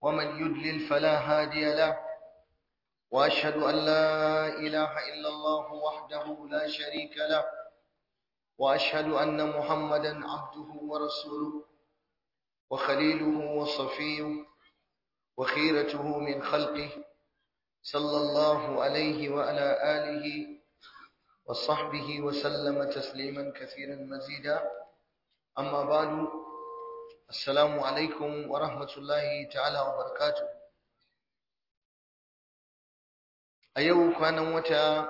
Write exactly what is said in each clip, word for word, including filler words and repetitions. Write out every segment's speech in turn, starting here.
ومن يضلل فلا هادي له وأشهد أن لا إله إلا الله وحده لا شريك له وأشهد أن محمدا عبده ورسوله وخليله وصفيه وخيرته من خلقه صلى الله عليه وعلى آله وصحبه وسلم تسليما كثيرا مزيدا أما بعد السلام عليكم ورحمة الله تعالى وبركاته. أيوه كان متى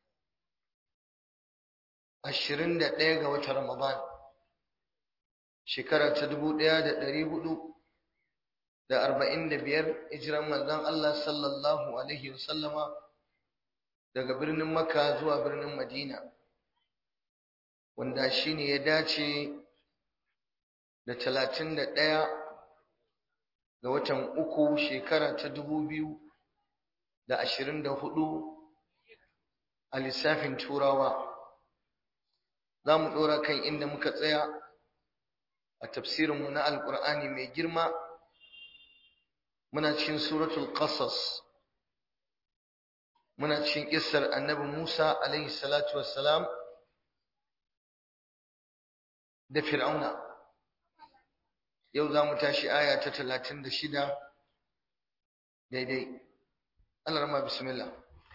ashirin da ɗaya ga watan Ramadan shekara ta dubu ɗaya da ɗari hudu da arba'in da biyar hijiran manzon Allah sallallahu alaihi wasallama daga birnin Makka zuwa birnin Madina, wanda shine ya dace da talatin da ɗaya ga watan uku shekara ta dubu biyu da ashirin da hudu a lissafin Turawa. Za mu ɗora kan inda muka tsaya a tafsirinmu na Alƙur'ani mai girma. Muna cikin suratul Qasas, muna cikin ƙissar annabi Musa alaihi salatu wassalam da Fir'auna. Yau za mu tashi aya ta talatin da shida daidai. Allah rama bismillah.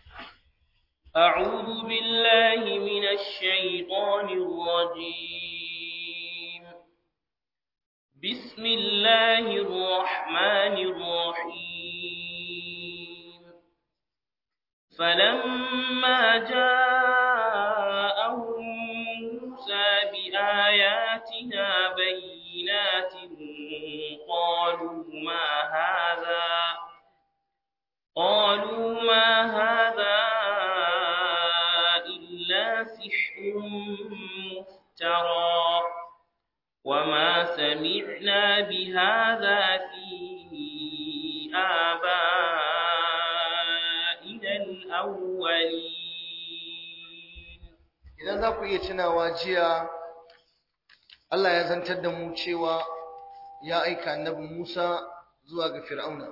أعوذ بالله من الشيطان الرجيم. بسم الله الرحمن الرحيم. فلما جاءهم موسى بآياتنا بينات قالوا ما هذا قالوا ما هذا سحر مفترى وما سمعنا بهذا في آبائنا الأولين. Idan za ku iya tunawa jiya Allah ya zantar da mu cewa ya aika annabi Musa zuwa ga Fir'auna,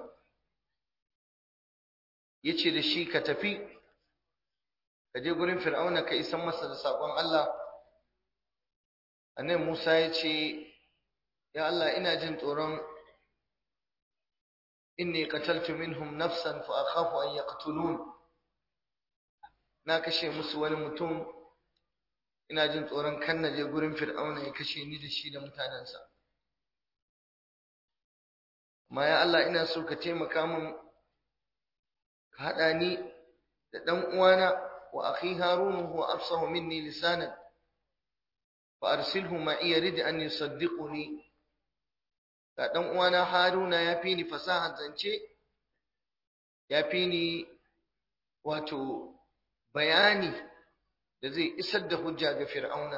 yace da shi ka tafi ka je gurin Fir'auna ka isan masa da sakon Allah. Annabi Musa ya ce, ya Allah, ina jin tsoron inni qataltu minhum nafsan fa akhafu an yaqtulun. Na kashe musu wani mutum, ina jin tsoron kan na je gurin Fir'auna ya kashe ni da shi da mutanensa. Amma ya Allah, ina so ka taimaka min ka haɗa ni da ɗan uwana وأخي هارون هو أفصح مني لسانا فأرسله معي يرد أن يصدقني. فأدم وانا هارون يفيني فصاحة زنشي يفيني واتو بياني الذي إسد حجة فرعون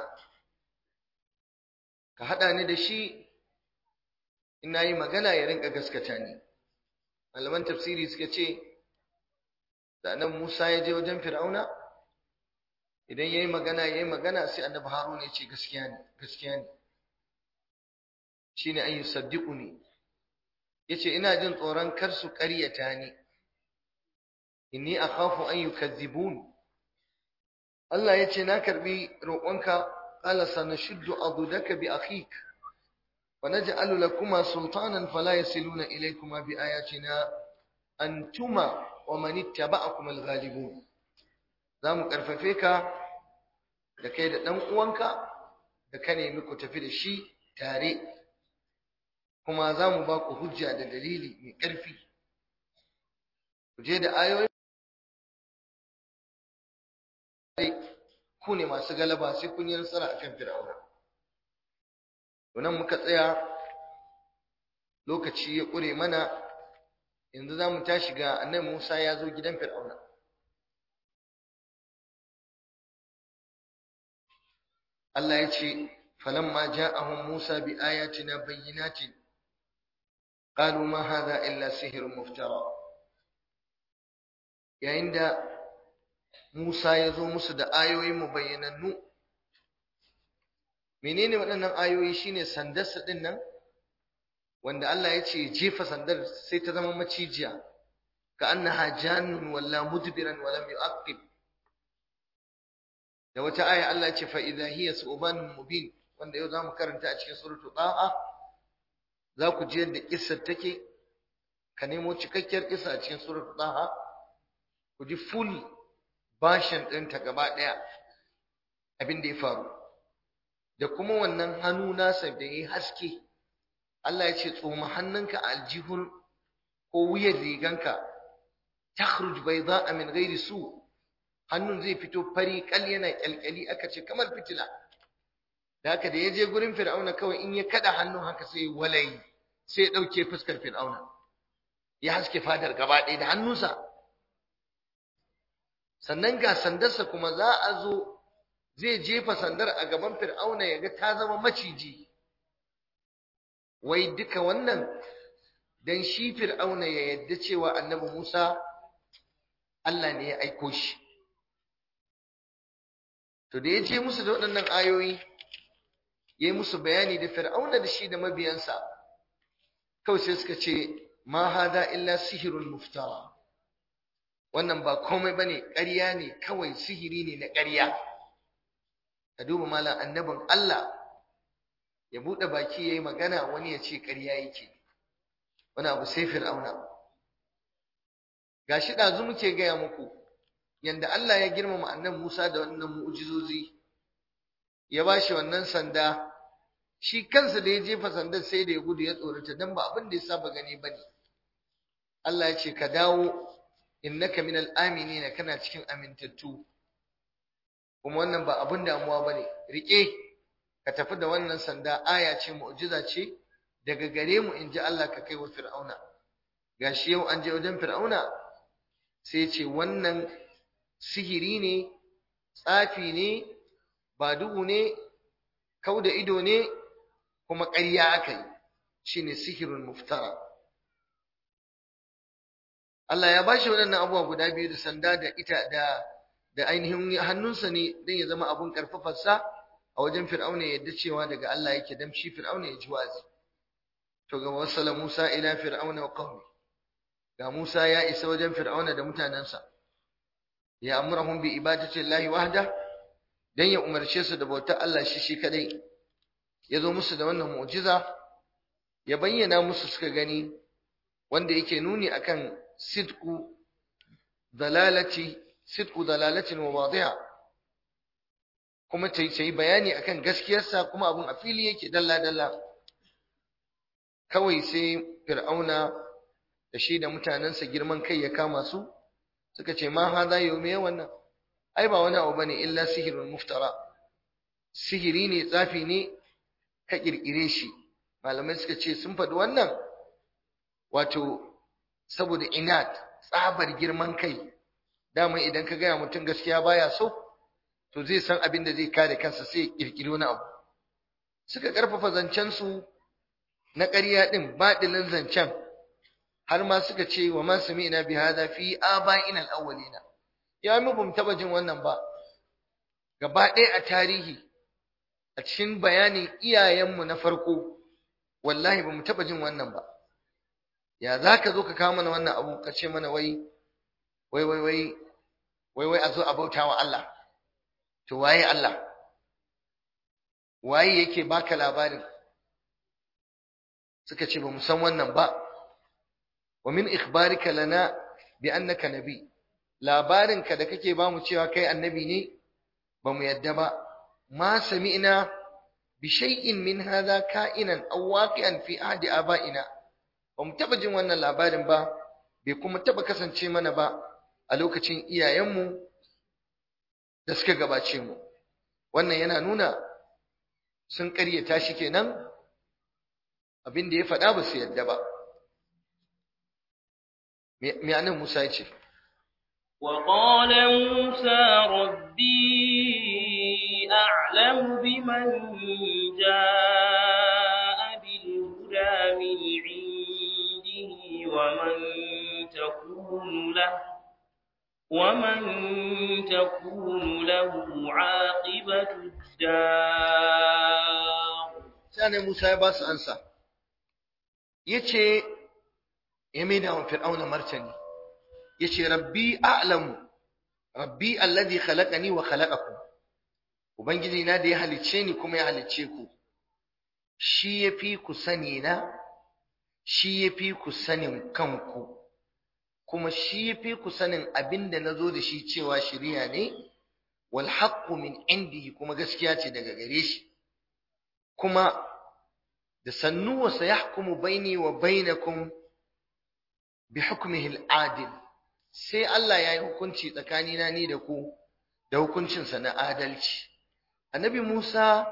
كهذا ندشي إن أي مغانا يرنك أغسكتاني. malaman tafsiri suka ce da annabi Musa ya je wajen Fir'auna, idan yayi magana yayi magana sai annabi Harun ya ce gaskiya ne gaskiya ne shine ayu saddiquni, yace ina jin tsoron kar su ƙaryata ni, inni akhafu an yukazzibun. Allah yace na karbi roƙonka, qala sanashuddu adudaka bi akhik wa naj'alu lakuma sultanan fala yasiluna ilaykuma bi ayatina antuma wa man ittaba'akum al-ghalibun. Zamu karfafe ka da kai da dan uwanka da ka nemi ku tafi da shi tare, kuma zamu ba ku hujja da dalili mai karfi. Ku je da ayoyi, ku ne masu galaba, sai kun yi nasara akan Fir'auna. Wannan muka tsaya, lokaci ya ƙure mana. Yanzu za mu tashi ga annabi Musa ya zo gidan Fir'auna. Allah ya ce, falamma ja'ahum Musa bi ayatina bayyinatin qalu ma hadha illa sihrun muftara. Yayin da Musa ya zo musu da ayoyin mu bayyanannu, menene waɗannan ayoyi? Shine sandarsa din nan wanda Allah ya ce jefa sandar sai ta zama macijiya ka annaha jannun walla mudbiran wa lam yu'aqib. da wata aya Allah ya ce fa idha hiya su'banun mubin, wanda yau zamu karanta a cikin suratul taha. za ku ji yadda kissar take, ka nemo cikakkiyar kissa a cikin suratul taha ku ji full bashin ɗinta gaba ɗaya abin da ya faru, da kuma wannan hannu nasa da yayi haske. Allah ya ce tsoma hannunka a aljihun ko wuyar riganka, takhruj bayda'a min ghairi su, hannun zai fito fari kal yana kyalkyali, aka ce kamar fitila. da haka da yaje gurin fir'auna kawai in ya kada hannun haka sai walai sai ya dauke fuskar fir'auna, ya haske fadar gaba ɗaya da hannunsa. sannan ga sandarsa kuma za a zo zai jefa sandar a gaban fir'auna ya ga ta zama maciji. wai duka wannan dan shi fir'auna ya yadda cewa annabi Musa Allah ne ya aiko shi. to da ya je musu da waɗannan ayoyi yayi musu bayani da fir'auna da shi da mabiyansa, kawai sai suka ce ma hada illa sihirun muftara, wannan ba komai bane, ƙarya ne kawai, sihiri ne na ƙarya. ka duba malam annabin Allah ya bude baki yayi magana, wani ya ce ƙarya yake, wani abu sai fir'auna. gashi dazu muke gaya muku yanda Allah ya girmama annabi Musa da wannan mu'jizozi, ya bashi wannan sanda, shi kansa da ya jefa sandar sai da ya gudu ya tsorata dan ba abin da ya saba gani bane. Allah ya ce ka dawo, innaka minal aminin, kana cikin amintattu. kuma wannan ba abin damuwa bane, rike ka tafi da wannan sanda, aya ce mu'jiza ce daga gare mu inji Allah, ka kai wa fir'auna. gashi yau an je wajen fir'auna sai ya ce wannan sihiri ne, tsafi ne, ba duhu ne, kauda ido ne, kuma ƙarya akai, shine sihirun muftara. Allah ya bashi waɗannan abubuwa guda biyu da sanda da ita da da ainihin hannunsa ne dan ya zama abun karfafarsa a wajen fir'auna, yadda cewa daga Allah yake, dan shi fir'auna ya ji wazi. to ga wasala Musa ila fir'auna wa qaumi, ga Musa ya isa wajen fir'auna da mutanansa, ya amurahum bi ibadati llahi wahda, dan ya umarce su da bautar Allah shi shi kadai. yazo musu da wannan mu'jiza, ya bayyana musu suka gani, wanda yake nuni akan sidqu dalalati sidqu dalalatin wa wadiha, kuma ta yi bayani akan gaskiyarsa, kuma abun a fili yake dalla dalla. kawai sai fir'auna da shi da mutanansa girman kai ya kama su, suka ce ma hada yawme wannan, ai ba wani abu bane illa sihirun muftara, sihiri ne, tsafi ne ka kirkire shi. malamai suka ce sun faɗi wannan wato saboda inat, tsabar girman kai. dama idan ka gaya mutum gaskiya baya so, to zai san abin da zai kare kansa, sai ya kirkiri wani abu. suka karfafa zancen su na ƙarya din, baɗilin zancen, har ma suka ce wa ma sami'na bi hadha fi aba'ina al-awwalina, ya mu bum taba jin wannan ba gaba ɗaya a tarihi, a cikin bayanin iyayenmu na farko, wallahi bamu taba jin wannan ba. ya zaka zo ka kawo mana wannan abu ka ce mana wai wai wai wai wai wai a zo a bautawa Allah? to waye Allah? waye yake baka labarin? suka ce bamu san wannan ba. wa min ikhbarika lana bi annaka nabi, labarinka da kake bamu cewa kai annabi ne bamu yadda ba. ma sami'na bi shay'in min hadha ka'inan aw waqi'an fi ahdi aba'ina, bamu taba jin wannan labarin ba, bai kuma taba kasance mana ba a lokacin iyayenmu da suka gabace mu. wannan yana nuna sun ƙaryata shi kenan, abin da ya faɗa ba su yadda ba. me anan Musa ya ce, وقال موسى ربي أعلم بمن جاء بالهدى من عنده ومن تكون له ومن تكون له عاقبة الدار. sai Musa ya ba su ansa, yace ya maida wa fir'auna martani yace rabbi a'lamu rabbi alladhi khalaqani wa khalaqakum ubangiji na da ya halicce ni kuma ya halicce ku shi yafi ku sani na shi yafi ku sanin kanku kuma shi yafi ku sanin abinda nazo da shi cewa shari'a ne wal haqqu min indihi kuma gaskiya ce daga gare shi kuma da sannu wa sayahkumu baini wa bainakum bi hukmihi al-adil sai Allah yayi hukunci tsakanina ni da ku da hukuncin sa na adalci annabi Musa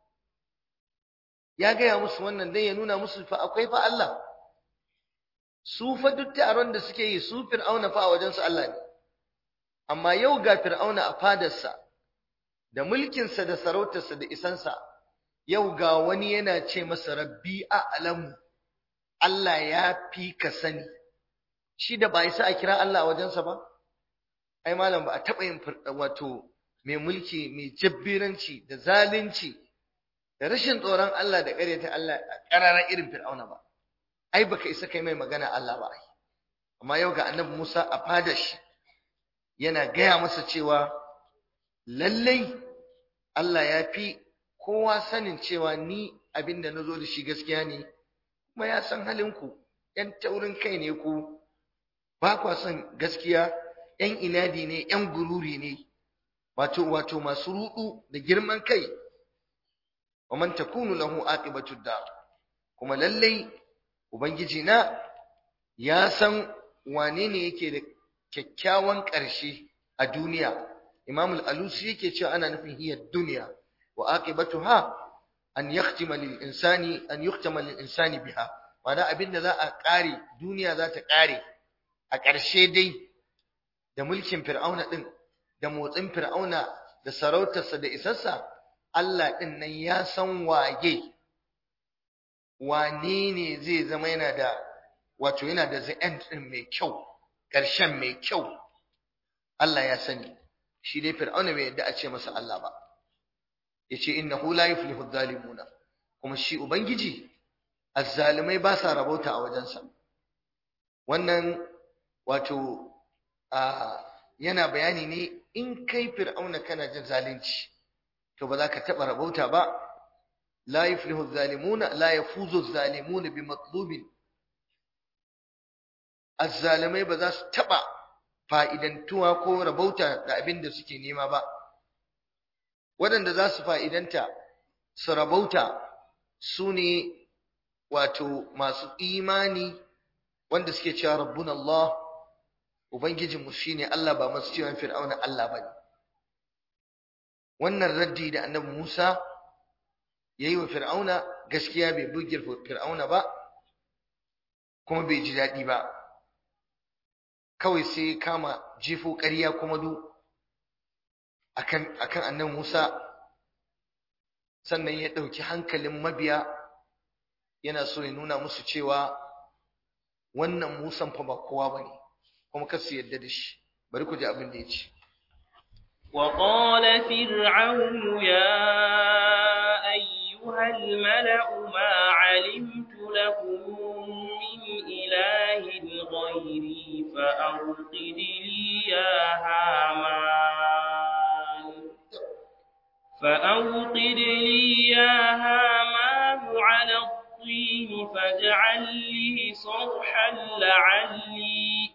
ya gaya musu wannan dai ya nuna musu fa akwai fa Allah su fa duk taron da suke yi su fir'auna fa a wajen su Allah ne amma yau ga fir'auna a fadarsa da mulkin sa da sarautar sa da isan sa yau ga wani yana ce masa rabbi a'lamu Allah ya fi ka sani shi da ba isa a kira Allah a wajensa ba ai malam ba a taba yin wato mai mulki mai jabbiranci da zalunci da rashin tsoron Allah da ƙaryata Allah a ƙararan irin fir'auna ba ai baka isa kai mai magana Allah ba ai amma yau ga annabi Musa a fadar shi yana gaya masa cewa lallai Allah ya fi kowa sanin cewa ni abinda nazo da shi gaskiya ne kuma ya san halinku ƴan taurin kai ne ku ba kwa son gaskiya ƴan inadi ne ƴan gururi ne wato wato masu rudu da girman kai wa man takunu lahu aqibatu dar kuma lallai ubangiji na ya san wane ne yake da kyakkyawan ƙarshe a duniya Imam al-Alusi yake cewa ana nufin hiya duniya wa aqibatuha an yakhtima lil insani an yuhtama lil insani biha wanda abinda za a kare duniya za ta kare a ƙarshe dai da mulkin fir'auna din da motsin fir'auna da sarautarsa da isarsa Allah din nan ya san wage wane ne zai zama yana da wato yana da the end din mai kyau ƙarshen mai kyau Allah ya sani shi dai fir'auna bai yadda a ce masa Allah ba yace innahu la yuflihu adh-dhalimuna kuma shi ubangiji azzalimai ba sa rabauta a wajensa wannan wato yana bayani ne in kai fir'auna kana jin zalunci to ba za ka taba rabauta ba la yuflihu adh-dhalimuna la yafuzu adh-dhalimuna bi matlubin azzalimai ba za su taba fa'idantuwa ko rabauta da abin da suke nema ba waɗanda za su fa'idanta su rabauta su ne wato masu imani wanda suke cewa rabbun Allah Ubangijinmu shi ne Allah ba masu cewa fir'auna Allah ba ne wannan raddi da annabi Musa ya yi wa fir'auna gaskiya bai buge fir'auna ba kuma bai ji daɗi ba kawai sai kama jifo ƙarya kuma du akan akan annabi Musa sannan ya dauki hankalin mabiya yana so ya nuna musu cewa wannan Musan fa ba kowa bane kuma kar su yadda da shi bari ku ji abin da yace wa qala fir'aun ya ayyuhal mala'u ma 'alimtu lakum min ilahin ghayri fa awqid li ya haman فأوقد لي يا هامان على الطين فاجعل لي صرحا لعلي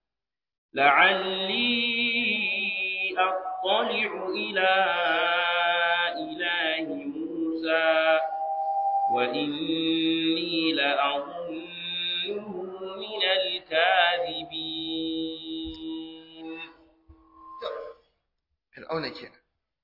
لعلي أطلع إلى إله موسى وإني لأظنه من الكاذبين. فرعون كده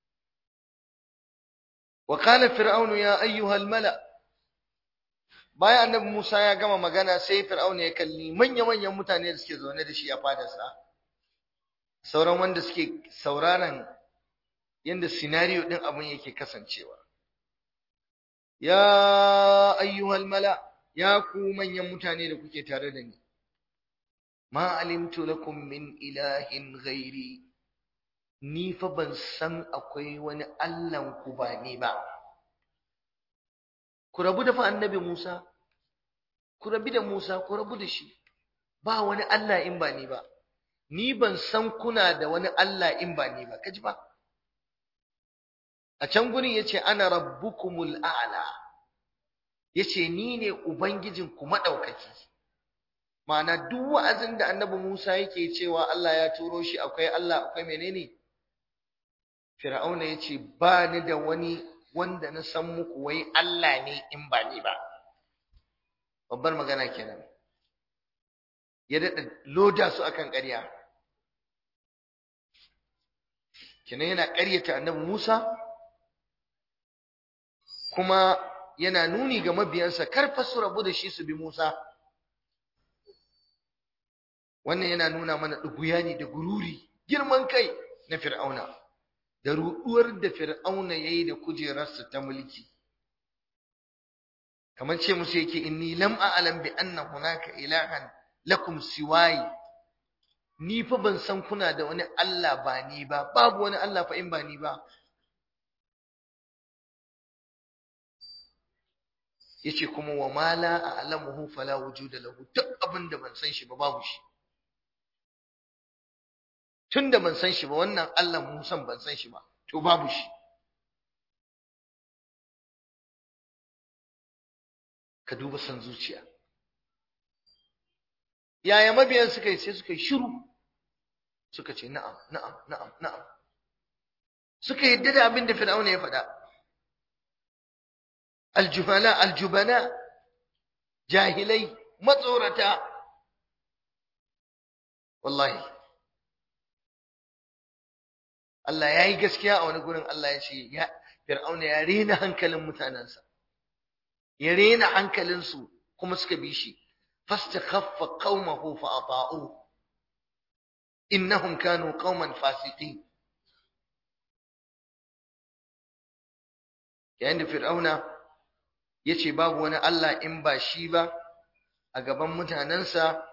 وقال فرعون يا أيها الملأ bayan annabi Musa ya gama magana sai Fir'aun ya kalli manya-manyan mutane da suke zaune da shi a fadarsa sauran wanda suke sauraron yanda scenario din abun yake kasancewa ya ayyuhal mala ya ku manyan mutane da kuke tare da ni ma alimtu lakum min ilahin ghairi ni fa ban san akwai wani Allahn ku ba ni ba ku rabu da fa annabi Musa ku rabi da Musa, ku rabu da shi, ba wani Allah in ba ni ba, ni ban san kuna da wani Allah in ba ni ba, kaji ba. A can gurin yace ana rabbukumul a'la, yace ni ne ubangijinku madaukaki. Ma'ana duk wa'azin da Annabi Musa yake cewa Allah ya turo shi, akwai Allah, akwai menene? Fir'auna yace ba ni da wani wanda na san muku wai Allah ne in ba ni ba. Babbar magana kenan. Ya dada loda su akan ƙarya. Kenan yana ƙaryata Annabi Musa, kuma yana nuni ga mabiyansa karfa su rabu da shi su bi Musa. Wannan yana nuna mana ɗuguyani da gururi, girman kai na Fir'auna, da ruɗuwar da Fir'auna ya yi da kujerarsa ta mulki. Kamar ce musu yake, inni lam a'lam bi anna hunaka ilahan lakum siwayi. Ni fa ban san kuna da wani Allah ba ni ba, babu wani Allah fa in ba ni ba. Yace kuma wa ma la a'lamuhu fala wujuda lahu, duk abin da ban san shi ba babu shi. Tunda ban san shi ba, wannan Allah Musan ban san shi ba, to babu shi. Ka duba san zuciya. Yaya mabiyan suka yi? Sai suka yi shiru, suka ce na'am na'am na'am na'am, suka yadda da abin da Fir'auna ya faɗa. Aljubala aljubana, jahilai, matsorata, wallahi Allah ya yi gaskiya a wani gurin. Allah ya ce ya Fir'auna ya rena hankalin mutanensa, ya rena hankalinsu, kuma suka bi shi. fastakhaffa qaumahu fa ata'u innahum kanu qauman fasiqin. yayin da Fir'auna yace babu wani Allah in ba shi ba a gaban mutanensa,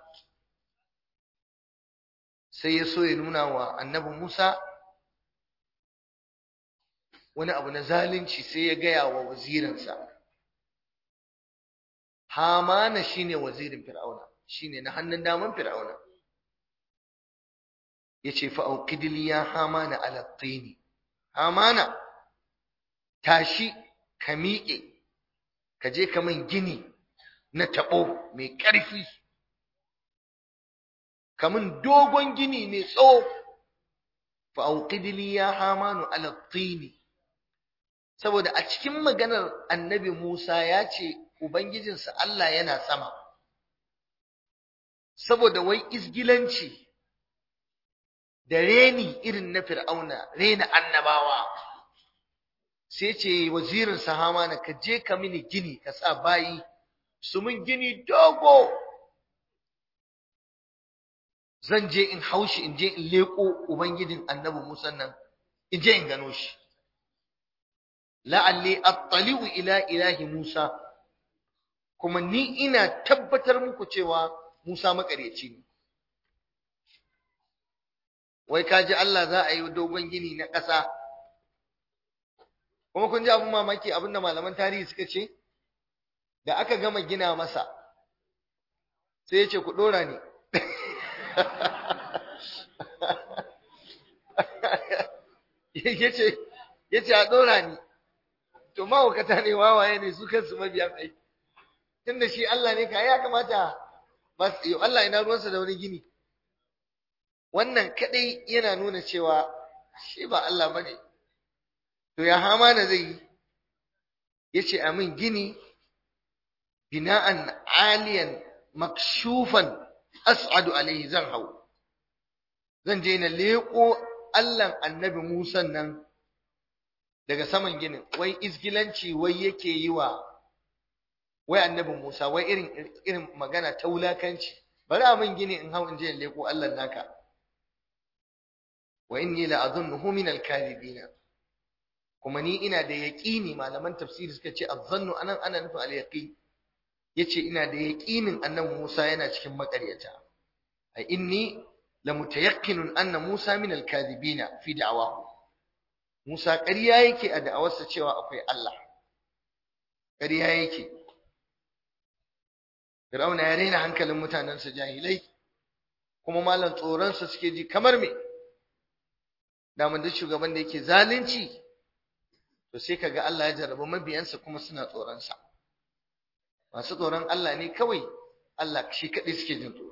sai ya so ya nuna wa Annabi Musa wani abu na zalunci. Sai ya gaya wa wazirinsa, Hamana shine wazirin Fir'auna, shine na hannun daman Fir'auna. Yace fa auqidli ya Hamana ala tini, Hamana tashi ka miƙe, ka je ka min gini na taɓo mai ƙarfi, ka min dogon gini mai tsawo. Fa auqidli ya Hamanu ala tini, saboda a cikin maganar Annabi Musa ya ce ubangijinsa Allah yana sama. Saboda wai isgilanci da reni irin na Fir'auna, rena annabawa, sai ce wazirin Hamana, ka je ka mini gini, ka sa bayi su min gini dogo, zan je in haushi, in je in leko ubangijin Annabi Musa nan, in je in gano shi. La'alli attali'u ila ilahi Musa, kuma ni ina tabbatar muku cewa Musa makaryaci ne. Wai kaji Allah za a yi dogon gini na ƙasa. Kuma kun ji abin mamaki, abin da malaman tarihi suka ce, da aka gama gina masa, sai ya ce ku ɗora ni. Ya ce a ɗora ni. To mahaukata ne, wawaye ne su kansu mabiyan ai. Tunda shi Allah ne, ka ya kamata Allah ina ruwansa da wani gini. Wannan kadai yana nuna cewa shi ba Allah bane. To ya Hamana zai yi? Yace amin gini bina'an aliyan makshufan as'adu alaihi, zan hau. Zan je na leko Allahn Annabi Musa nan daga saman ginin. Wai isgilanci wai yake yi wa wai Annabi Musa, wai irin irin magana ta wulakanci. Bari a min gini in hau in je in leko Allah naka. Wa inni la adhunnuhu min al-kadhibin. Kuma ni ina da yaqini, malaman tafsiri suka ce adhannu anan ana nufin al-yaqin. Yace ina da yaqinin Annabi Musa yana cikin makaryata. Ai inni la mutayaqqinun anna Musa min al-kadhibin fi da'wahu. Musa ƙarya yake a da'awarsa cewa akwai Allah. Ƙarya yake. Fir'auna ya raina hankalin mutanensa jahilai kuma malam tsoronsa suke ji kamar me daman duk shugaban da yake zalunci to sai kaga Allah ya jarraba mabiyansa kuma suna tsoronsa masu tsoron Allah ne kawai Allah shi kadai suke jin tsoro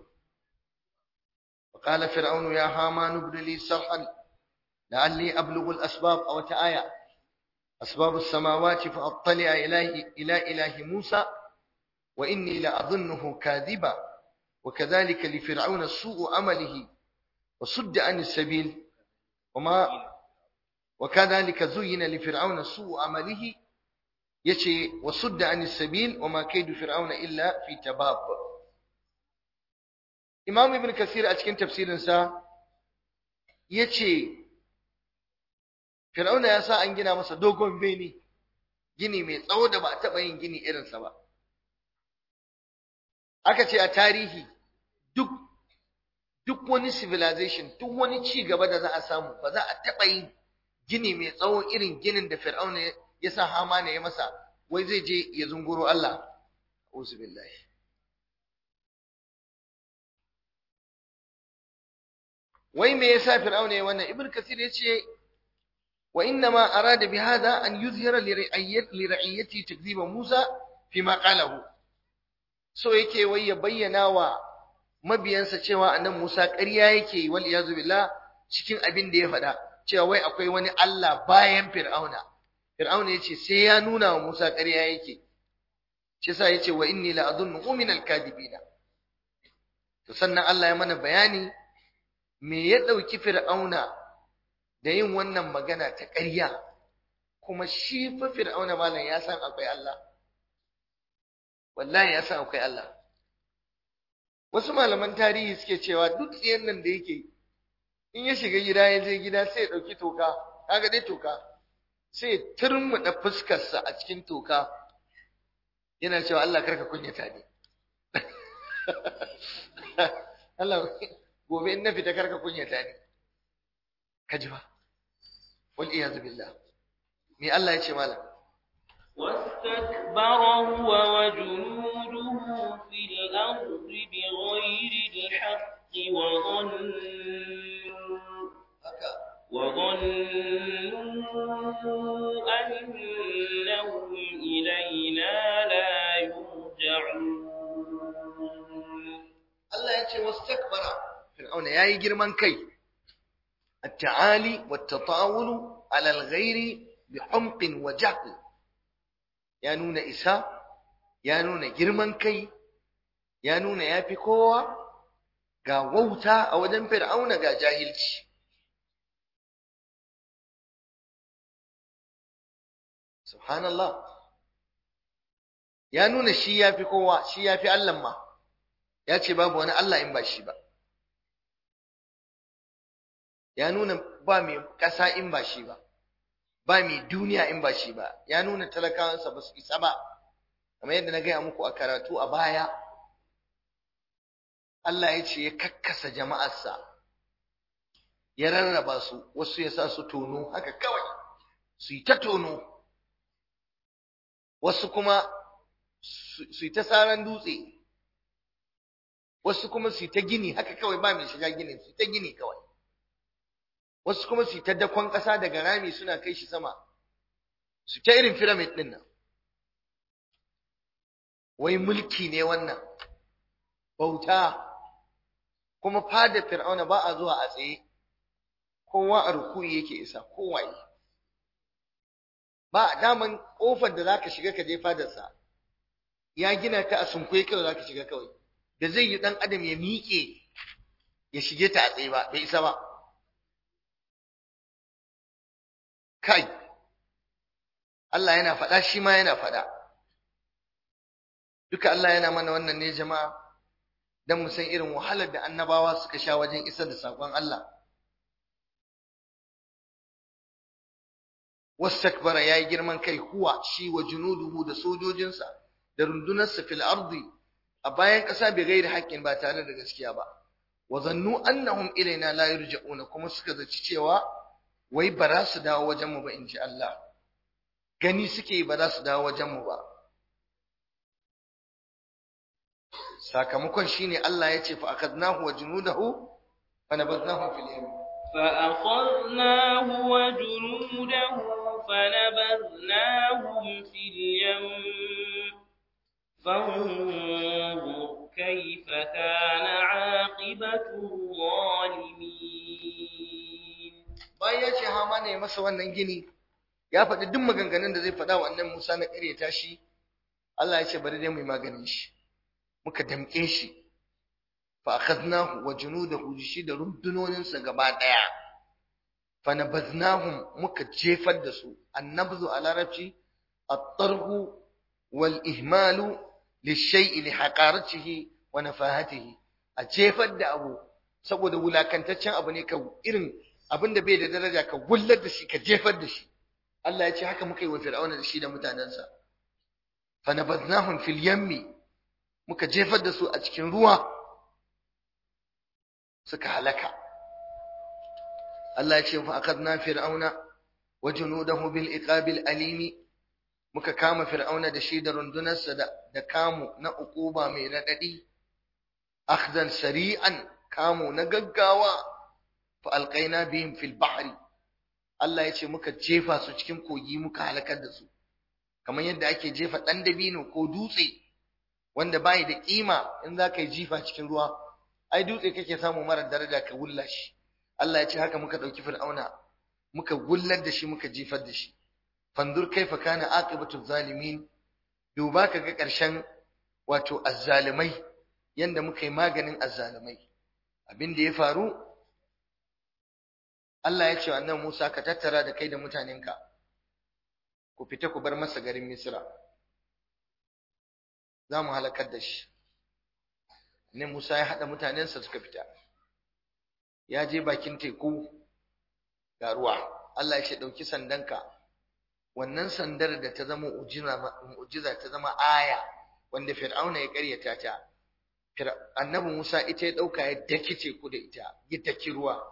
وقال فرعون يا هامان ابن لي صرحا لعلي أبلغ الأسباب أو تآية أسباب السماوات فأطلع إلى إلى إله موسى وإني لأظنه كاذبا وكذلك لفرعون سوء عمله وصد عن السبيل وما وكذلك زين لفرعون سوء عمله يشي وصد عن السبيل وما كيد فرعون إلا في تباب. إمام ابن كثير أتكن تفسير سا يشي فرعون يا سا أن جنا مسا دوغون بيني gini mai tsawo da ba a taɓa yin gini irinsa ba. Aka ce a tarihi duk duk wani civilization, duk wani ci gaba da za a samu ba za a taɓa yin gini mai tsawo irin ginin da Fir'auna ya sa Hamana ya masa, wai zai je ya zunguro Allah. A'udhu billahi. Wai me yasa Fir'auna ya wannan? Ibn Kathir ya ce وإنما أراد بهذا أن يظهر لرعيته تكذيب موسى فيما قاله so yake wai ya bayyana wa mabiyansa cewa annan Musa ƙarya yake wal iyazu billah cikin abin da ya faɗa cewa wai akwai wani Allah bayan Fir'auna Fir'auna yace sai ya nuna wa Musa ƙarya yake shi yasa yace wa inni la adunnu min al-kadibina to sannan Allah ya mana bayani me ya dauki Fir'auna da yin wannan magana ta ƙarya kuma shi fa Fir'auna malam ya san akwai Allah wallahi ya san akwai Allah wasu malaman tarihi suke cewa duk tsiyan nan da yake in ya shiga gida ya je gida sai ya dauki toka kaga dai toka sai ya turmuda fuskar sa a cikin toka yana cewa Allah karka kunyata ni Allah gobe in na fita karka kunyata ni kaji ba wal iyaz billah me Allah ya ce malam واستكبر هو وجنوده في الأرض بغير الحق وظنوا وظنوا أنهم إلينا لا يرجعون الله يقول واستكبر فرعون ياي جرمان كي التعالي والتطاول على الغير بحمق وجهل ya nuna isa ya nuna girman kai ya nuna yafi kowa ga wauta a wajen Fir'auna ga jahilci subhanallah ya nuna shi yafi kowa shi yafi Allah ma ya ce babu wani Allah in ba shi ba ya nuna ba mai ƙasa in ba shi ba ba mai duniya in ba shi ba ya nuna talakawansa ba su isa ba kamar yadda na gaya muku a karatu a baya Allah ya ce ya kakkasa jama'arsa ya rarraba su wasu ya sa su tono haka kawai su yi ta tono wasu kuma su yi ta saran dutse wasu kuma su yi ta gini haka kawai ba mai shiga ginin su yi ta gini kawai wasu kuma su ta dakon ƙasa daga rami suna kai shi sama su ta irin pyramid ɗin nan wai mulki ne wannan bauta kuma fada Fir'auna ba a zuwa a tsaye kowa a rukuyi yake isa kowaye ba daman kofar da zaka shiga ka je fadarsa ya gina ta a sunkuye kawai zaka shiga kawai da zai yi dan adam ya miƙe ya shige ta a tsaye ba bai isa ba kai Allah yana faɗa shi ma yana faɗa duka Allah yana mana wannan ne jama'a dan mu san irin wahalar da annabawa suka sha wajen isar da sakon Allah wastakbara yayi girman kai huwa shi wa junuduhu da sojojinsa da rundunarsa fil ardi a bayan ƙasa bai gairi haƙƙin ba tare da gaskiya ba wa zannu annahum ilaina la yurja'una kuma suka zaci cewa wai ba za su dawo wajenmu ba in ji Allah gani suke ba za su dawo wajenmu ba sakamakon shine Allah ya ce fa akadnahu wa junudahu fa nabadnahu fil yam فأخذناه وجنوده فنبذناهم في اليم فانظر كيف كان عاقبة الظالمين. bayan ya ce Hamana ya masa wannan gini ya faɗi duk maganganun da zai faɗa wa annabi Musa na ƙaryata shi, Allah ya ce bari dai mu yi maganin shi. Muka damƙe shi fa akhadnahu wa junudahu shi da rundunoninsa gaba daya fa nabaznahum muka jefar da su. Annabzu a larabci at-tarhu wal ihmalu lishay'i li haqaratihi wa nafahatihi, a jefar da abu saboda wulakantaccen abu ne ka irin abinda bai da daraja ka gullar da shi ka jefar da shi. Allah ya ce haka muka yi wa fir'auna da shi da mutanansa. fa nabaznahum fil yammi muka jefar da su a cikin ruwa suka halaka. Allah ya ce fa akadna fir'auna wa junudahu bil iqabil alimi, muka kama fir'auna da shi da rundunarsa da da kamu na ukuba mai radadi. Akhdan sari'an, kamu na gaggawa. Fa alqaina bihim fil bahri, Allah ya ce muka jefa su cikin kogi muka halakar da su, kamar yadda ake jefa dan dabino ko dutse wanda bai da kima in za ka yi jifa cikin ruwa, ai dutse kake samu mara daraja ka wulla shi. Allah ya ce haka muka dauki fir'auna muka gullar da shi muka jifar da shi. Fandur kaifa kana aqibatu zalimin, duba ka ga karshen wato azzalimai, yanda muka yi maganin azzalimai. Abin da ya faru, Allah ya ce wa annabi Musa ka tattara da kai da mutanenka ku fita ku bar masa garin Misra, za mu halakar da shi. Ne Musa ya haɗa mutanensa suka fita, ya je bakin teku ga ruwa. Allah ya ce ɗauki sandanka, wannan sandar da ta zama mu'jiza ta zama aya wanda Fir'auna ya ƙaryata ta, annabi Musa ita ya ɗauka ya daki teku da ita, ya daki ruwa.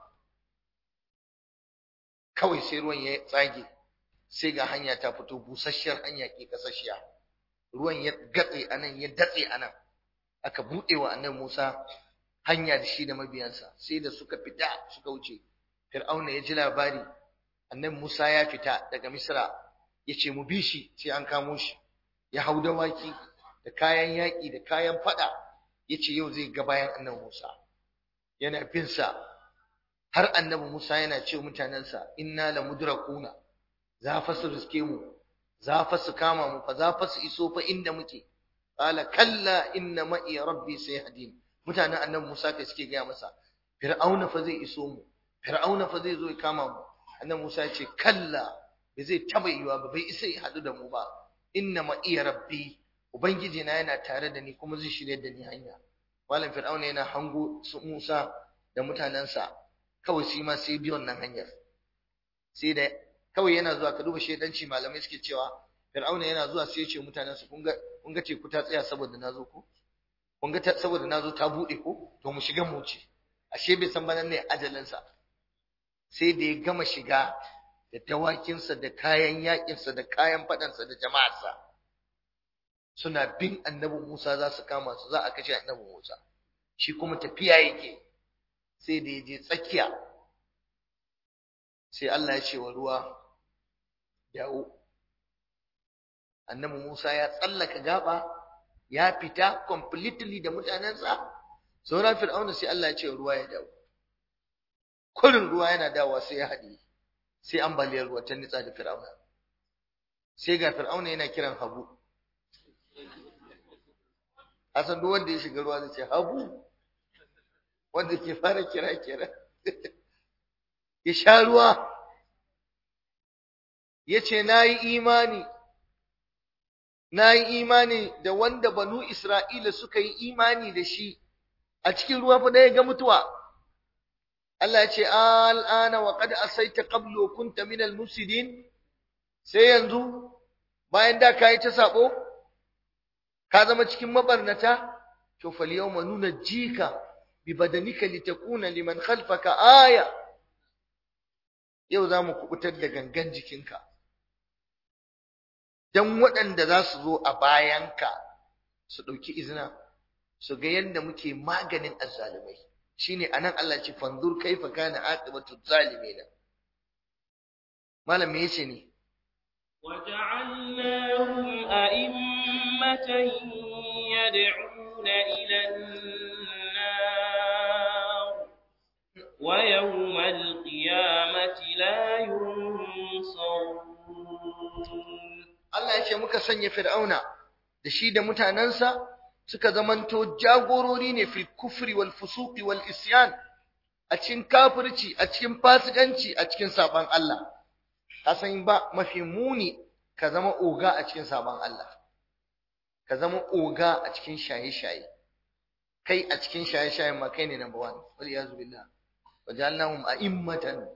Kawai sai ruwan ya tsage, sai ga hanya ta fito, busasshiyar hanya ke kasashiya. Ruwan ya gatse anan ya datse anan, aka buɗe wa annabi Musa hanya da shi da mabiyansa, sai da suka fita suka wuce. Fir'auna ya ji labari annabi Musa ya fita daga Misra, ya ce mu bi shi sai an kamo shi. Ya hau dawaki da kayan yaƙi da kayan faɗa, ya ce yau zai ga bayan annabi Musa. Yana bin sa har annabi Musa yana ce mutanensa inna la mudrakuna, za fa su riske mu, za fa su kama mu fa, za fa su iso fa inda muke. Qala kalla inna ma'i rabbi sayahdin. Mutanen annabi Musa kai suke gaya masa Fir'auna fa zai iso mu, Fir'auna fa zai zo ya kama mu. Annabi Musa ya ce kalla, bai zai taba yiwa ba, bai isa ya hadu da mu ba. Inna ma'i rabbi, ubangiji na yana tare da ni kuma zai shirye da ni hanya. Malam Fir'auna yana hango su Musa da mutanensa, kawai shi ma sai bi wannan hanyar. Sai da kawai yana zuwa, ka duba shedanci, malamai suke cewa Fir'auna yana zuwa sai ya ce mutanensa kun ga kun ga teku ta tsaya saboda nazo ko? Kun ga saboda nazo ta bude ko? To mu shiga mu ce. Ashe bai san banan ne ajalinsa. Sai da ya gama shiga da dawakinsa da kayan yakinsa da kayan fadansa da jama'arsa, suna bin annabi Musa za su kama su, za a kashe annabi Musa. Shi kuma tafiya yake. Sai da ya je tsakiya, sai Allah ya ce wa ruwa dawo. Annabi Musa ya tsallaka gaba, ya fita completely da mutanensa. Sauran Fir'auna sai Allah ya ce wa ruwa ya dawo. Kullun ruwa yana dawowa sai ya haɗe, sai ambaliyar ruwa ta nitsa da Fir'auna. Sai ga Fir'auna yana kiran Habu. Asan duk wanda ya shiga ruwa zai ce Habu, wanda ke fara kira kira. Ya sha ruwa, ya ce na yi imani, na yi imani da wanda banu Isra'ila suka yi imani da shi a cikin ruwa fa da ya ga mutuwa. Allah ya ce al'ana wa qad asaita qablu kunta minal mufsidin. Sai yanzu bayan da kai ta sabo ka zama cikin mabarnata, to fal yawma nunajjika bi badanika litakuna liman khalfaka aya. Yau zamu kubutar da gangan jikinka dan waɗanda za su zo a bayanka su ɗauki izina, su ga yadda muke maganin azzalumai shine anan Allah ce fanzur kaifa kana aqibatu zalimin malam me yace ne وجعلناهم أئمة يدعون إلى النار ويوم القيامة لا ينصرون Allah ya ce muka sanya Fir'auna da shi da mutanansa suka zamanto jagorori ne fil kufri wal fusuqi wal isyan a cikin kafirci a cikin fasikanci a cikin saban Allah kasan ba mafi muni ka zama oga a cikin saban Allah ka zama oga a cikin shaye-shaye kai a cikin shaye-shaye ma kai ne number one wal yazu billah wajalnahum a'immatan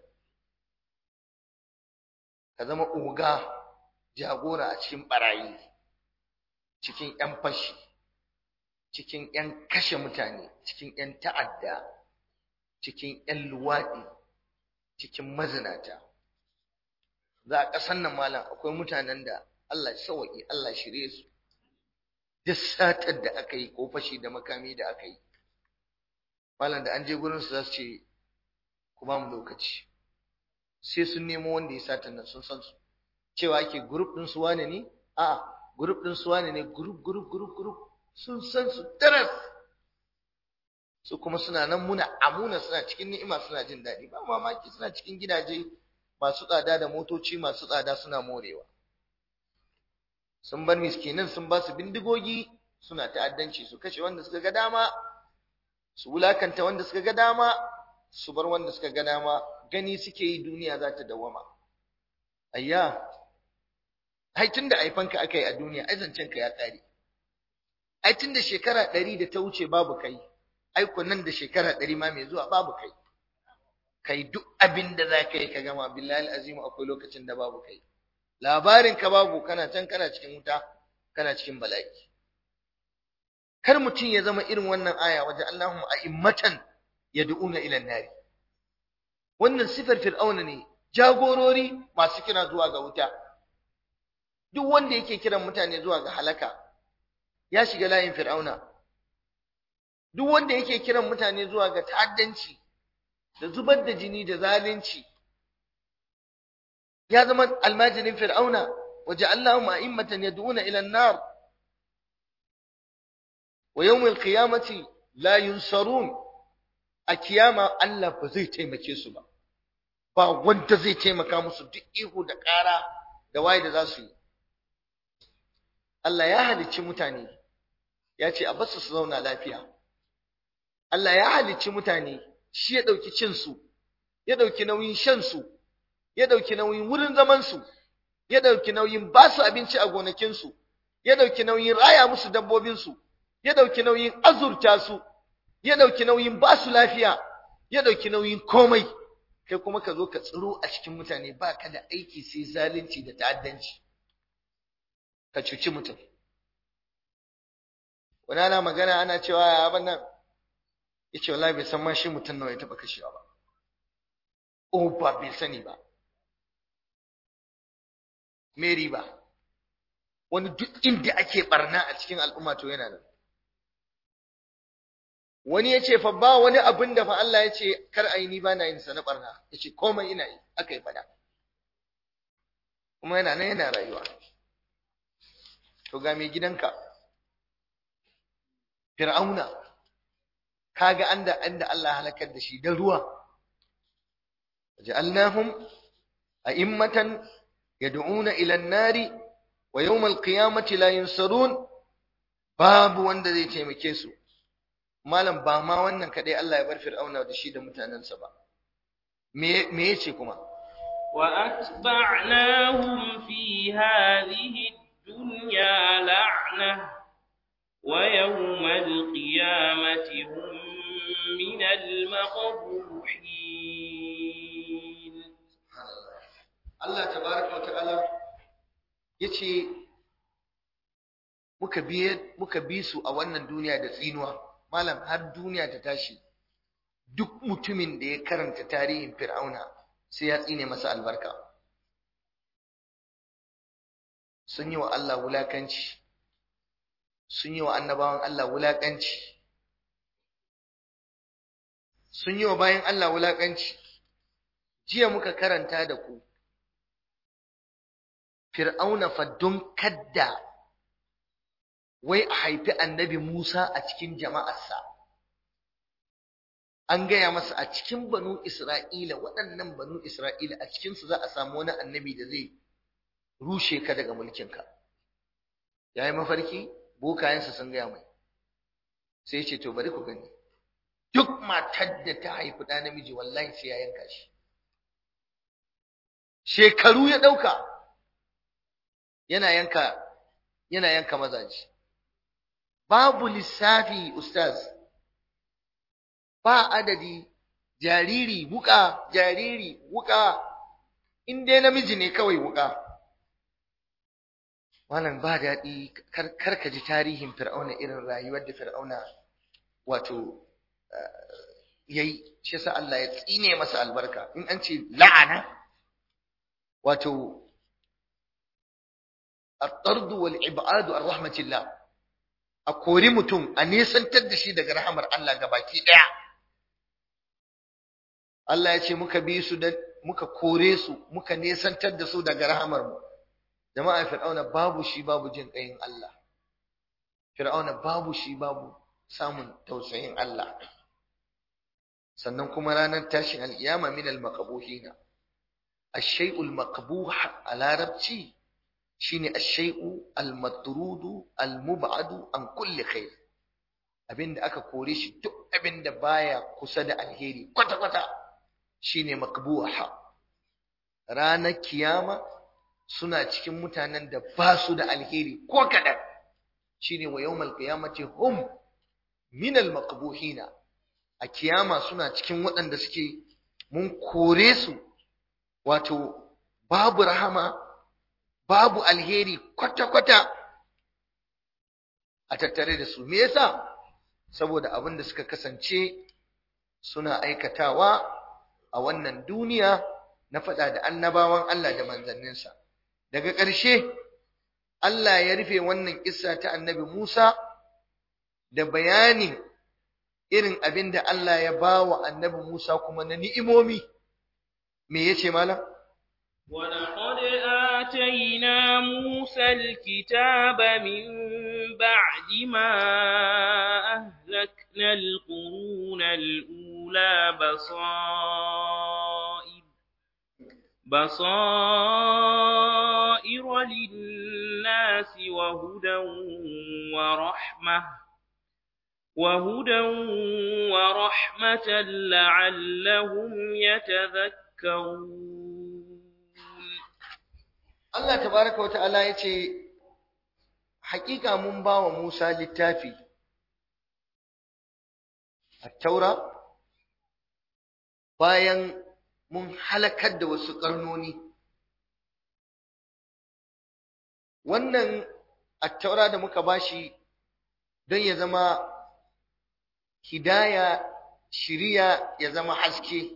ka zama oga jagora a cikin barayi cikin yan fashi cikin yan kashe mutane cikin yan ta'adda cikin yan luwadi cikin mazinata za a ƙasan nan malam akwai mutanen da Allah ya sauki Allah shirye su duk satar da aka yi ko fashi da makami da aka yi malam da an je gurin su za su ce ku ba mu lokaci sai sun nemo wanda ya satan nan sun san su cewa ake group din su wane ne a'a group din su wane ne group group group group sun san su taras su kuma suna nan muna amuna suna cikin ni'ima suna jin daɗi ba mamaki suna cikin gidaje masu tsada da motoci masu tsada suna morewa sun bar miskinan sun ba su bindigogi suna ta'addanci su kashe wanda suka ga dama su wulakanta wanda suka ga dama su bar wanda suka ga dama gani suke yi duniya za ta dawama ayya ai tunda aifanka aka yi a duniya ai zancen ka ya tsare ai tunda shekara ɗari da ta wuce babu kai ai nan da shekara ɗari ma mai zuwa babu kai kai duk abin da za ka yi ka gama billahi azimu akwai lokacin da babu kai labarin ka babu kana can kana cikin wuta kana cikin bala'i kar mutum ya zama irin wannan aya waje Allahumma a'immatan yad'una ila an-nar wannan sifar fir'auna ne jagorori masu kira zuwa ga wuta duk wanda yake kiran mutane zuwa ga halaka ya shiga layin fir'auna duk wanda yake kiran mutane zuwa ga ta'addanci da zubar da jini da zalunci ya zama almajirin fir'auna waje Allahumma a'immatan yad'una ila an-nar wa yawm al-qiyamati la yunsarun a kiyama Allah ba zai taimake su ba ba wanda zai taimaka musu duk ihu da ƙara da waye da za su yi Allah ya halicci mutane ya ce a basu su zauna lafiya Allah ya halicci mutane shi ya ɗauki cinsu, ya ɗauki nauyin shansu, ya ɗauki nauyin wurin zamansu, ya ɗauki nauyin ba su abinci a gonakinsu, ya ɗauki nauyin raya musu dabbobinsu, ya ɗauki nauyin azurta su, ya ɗauki nauyin ba su lafiya, ya ɗauki nauyin komai, kai kuma ka zo ka tsiro a cikin mutane ba ka da aiki sai zalunci da ta'addanci, ka cuci mutum. Wani ana magana ana cewa ya abin nan, ya ce wallahi bai san ma shi mutum nawa ya taɓa kashewa ba oh ba bai sani ba Mary ba wani duk inda ake barna a cikin al'umma to yana nan wani ya ce fa ba wani abin da fa Allah ya ce kar a yi ni ba na yin sa na barna ya ce komai ina yi aka yi fada kuma yana nan yana rayuwa to ga mai gidanka Fir'auna kaga anda anda Allah halakar da shi da ruwa ja'alnahum a'immatan yad'una ila an-nari wa yawm al-qiyamati la yunsarun babu wanda zai taimake su malam ba ma wannan kadai Allah ya bar Fir'auna da shi da mutanansa ba me me yace kuma wa atba'nahum fi hadhihi ad-dunya la'na wa yawm al-qiyamati hum min al-maqbuhin Allah tabaraka wa ta'ala yace muka biye muka bi su a wannan duniya da tsinuwa malam har duniya ta tashi duk mutumin da ya karanta tarihin Fir'auna sai ya tsine masa albarka sun yi wa Allah wulakanci sun yi wa annabawan Allah wulakanci sun yi wa bayan Allah wulakanci. Jiya muka karanta da ku Fir'auna fa don kadda wai a haifi annabi Musa a cikin jama'arsa. An gaya masa a cikin banu Isra'ila, waɗannan banu Isra'ila a cikinsu za a samu wani annabi da zai rushe ka daga mulkinka. Ya yi mafarki, bokayensa sun gaya mai. Sai ce, to bari ku gani, duk matar da ta haifi ɗa namiji wallahi sai ya yanka shi. Shekaru ya ɗauka yana yanka, yana yanka mazaji. Babu lissafi, ustaz. Ba adadi, jariri wuka, jariri wuka, in dai namiji ne kawai wuka. Wannan ba daɗi, kar ka ji tarihin Fir'auna irin rayuwar da Fir'auna wato yayi, shi yasa Allah ya tsine masa albarka. In an ce la'ana, wato at-tardu wal ib'adu ar rahmatillah, a kori mutum a nesantar da shi daga rahamar Allah gabaki daya. Allah ya ce muka bi su da muka kore su, muka nesantar da su daga rahamar mu. Jama'a, Fir'auna babu shi babu jin ƙayin Allah. Fir'auna babu shi babu samun tausayin Allah. Sannan kuma ranar tashin al'iyama min al-maqbuhina. Ash-shay'u al-maqbuh a larabci shine ash-shay'u al-matrudu al-mub'adu an kulli khair. Abinda aka kore shi, duk abinda baya kusa da alheri kwata kwata shine maqbuha. Ranar kiyama suna cikin mutanen da ba su da alheri ko kadan. Shine wa yawmal qiyamati hum min al-maqbuhina. A kiyama suna cikin waɗanda suke mun kore su, wato babu rahama, babu alheri kwata-kwata a tattare da su. Me yasa? Saboda abin da suka kasance suna aikatawa a wannan duniya na faɗa da annabawan Allah da manzanninsa. Daga ƙarshe, Allah ya rufe wannan kissa ta annabi Musa da bayanin irin abin da Allah ya ba wa annabi Musa kuma na ni'imomi. Me yace malam? وَلَقَدْ آتَيْنَا مُوسَى الْكِتَابَ مِنْ بَعْدِ مَا أَهْلَكْنَا الْقُرُونَ الْأُولَى بَصَائِرَ بَصَائِرَ لِلنَّاسِ وَهُدًى وَرَحْمَةً وَهُدًى وَرَحْمَةً لَعَلَّهُمْ يَتَذَكَّرُونَ. Allah tabaraka wa ta'ala yace hakika mun bawa Musa littafi at-Taura bayan mun halakar da wasu karnoni. Wannan at-Taura da muka bashi don ya zama hidaya, shiriya, ya zama haske.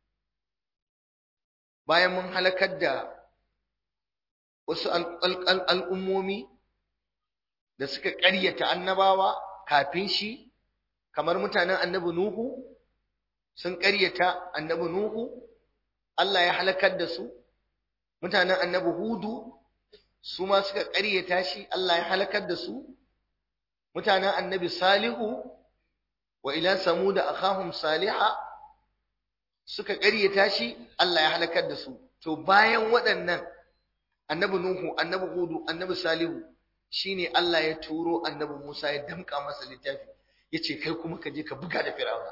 Bayan mun halakar da wasu al'ummomi da suka ƙaryata annabawa kafin shi, kamar mutanen annabi Nuhu sun ƙaryata annabi Nuhu, Allah ya halakar da su. Mutanen annabi Hudu su ma suka ƙaryata shi, Allah ya halakar da su. Mutanen annabi Salihu wa ila Samud akhahum Saliha suka ƙaryata shi, Allah ya halakar da su. To bayan waɗannan annabi Nuhu, annabi Hudu, annabi Salihu, shine Allah ya turo annabi Musa ya damƙa masa littafi, yace kai kuma ka je ka buga da Fir'auna.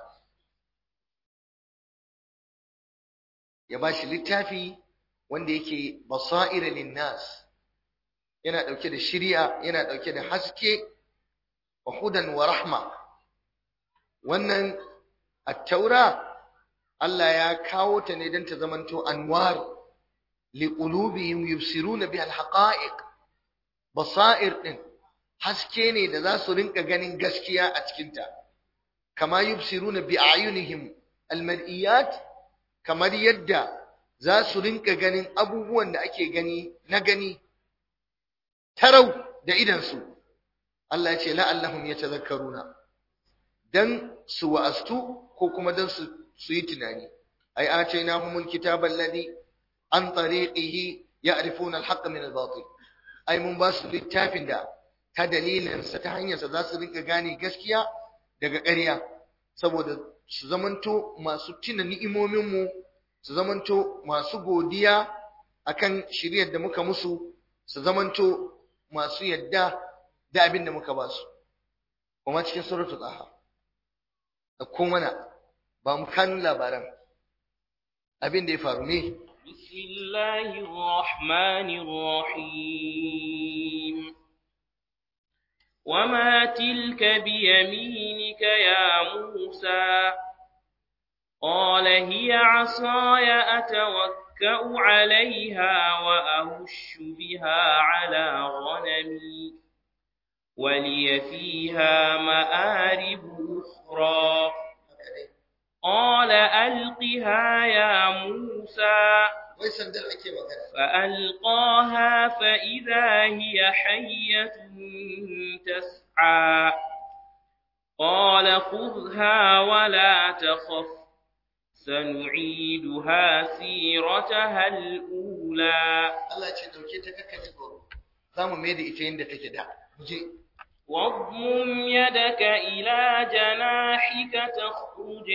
Ya bashi littafi wanda yake basaira linnas, yana dauke da shari'a, yana dauke da haske wa hudan wa rahma. Wannan at-Taura Allah ya kawo ta ne don ta zamanto anwar liqulubihim yubsiruna biha al-haqa'iq. Basair din haske ne da za su rinka ganin gaskiya a cikin ta, kama yubsiruna bi a'yunihim al-mar'iyat, kamar yadda za su rinka ganin abubuwan da ake gani na gani tarau da idan su. Allah ya ce la'allahum yatazakkaruna, dan su wa'astu ko kuma dan su su yi tunani ai atainahumul kitaba alladhi an tariqihi ya'rifuna al-haqqa min al-batil ai mun ba su littafin da ta dalilin sa ta hanyar sa za su rinka gane gaskiya daga ƙarya saboda su zamanto masu tuna ni'imomin mu su zamanto masu godiya akan shiriyar da muka musu su zamanto masu yadda da abin da muka ba su kuma cikin suratul taha da kuma na ba mu kanun labaran abin da ya faru ne bismillahir rahmanir rahim wama tilka biyaminika ya musa qala hiya 'asaya atawakka'u 'alayha wa ahushu biha 'ala ghanami ولي فيها مآرب أخرى قال ألقها يا موسى فألقاها فإذا هي حية تسعى قال خذها ولا تخف سنعيدها سيرتها الأولى الله يجزاك تككتكو zamu mai da ita yanda take da muje واضمم يدك إلى جناحك تخرج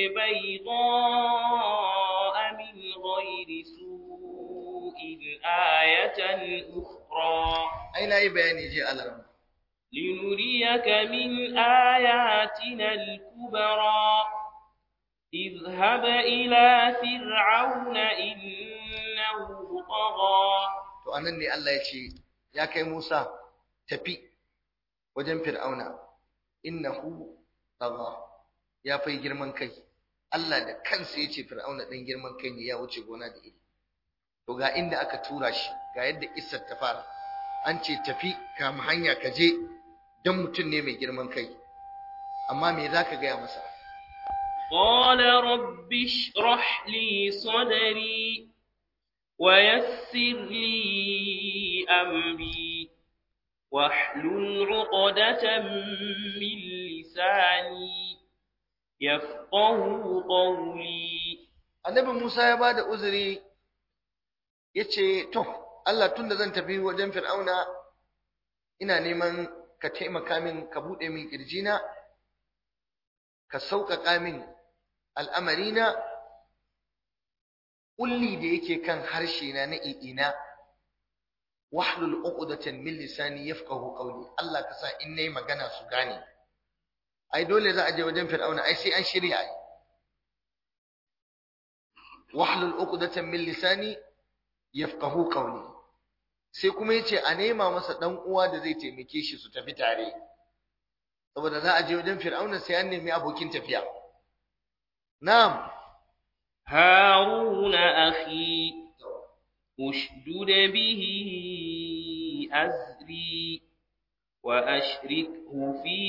بيضاء من غير سوء آية أخرى أين أي بياني جاء الرب لنريك من آياتنا الكبرى اذهب إلى فرعون إنه طغى to anan ne Allah ya ce ya kai Musa tafi wajen Fir'auna innahu tagha ya fai girman kai Allah da kansa yace Fir'auna dan girman kai ne ya wuce gona da iri to ga inda aka tura shi ga yadda kissar ta fara an ce tafi kama hanya ka je dan mutun ne mai girman kai amma me zaka ga ya masa قال رب اشرح لي صدري ويسر لي أمري واحلل عقدة من لساني يفقه قولي annabi Musa ya bada uzuri yace to Allah tunda zan tafi wajen Fir'auna ina neman ka taimaka min ka bude min kirjina ka sauƙaƙa min al'amarina kulli da yake kan harshe na na i'ina wahlul uqdatan min lisani yafqahu qawli Allah ka sa in nayi magana su gane ai dole za a je wajen Fir'auna ai sai an shirya ai wahlul uqdatan min lisani yafqahu qawli sai kuma yace a nema masa dan uwa da zai taimake shi su tafi tare saboda za a je wajen Fir'auna sai an nemi abokin tafiya na'am هارون أخي أشدد به أزري وأشركه في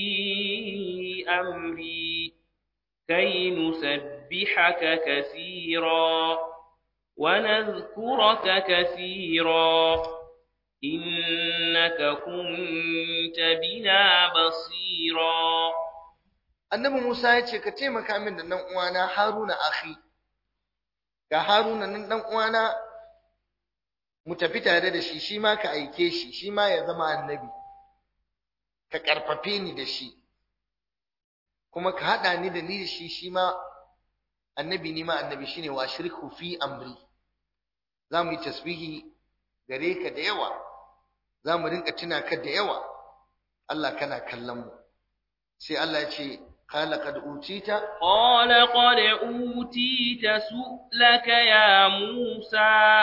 أمري كي نسبحك كثيرا ونذكرك كثيرا إنك كنت بنا بصيرا annabi Musa ya ce ka taimaka min da dan uwana Haruna akhi ga Haruna nan dan uwana mu tafi tare da shi shi ma ka aike shi shi ma ya zama annabi ka karfafe ni da shi kuma ka hada ni da ni da shi shi ma annabi ni ma annabi shine wa shirku fi amri zamu yi tasbihi gare ka da yawa zamu rinka tuna ka da yawa Allah kana kallon mu sai Allah ya ce قال قد أوتيت قال قد أوتيت سؤلك يا موسى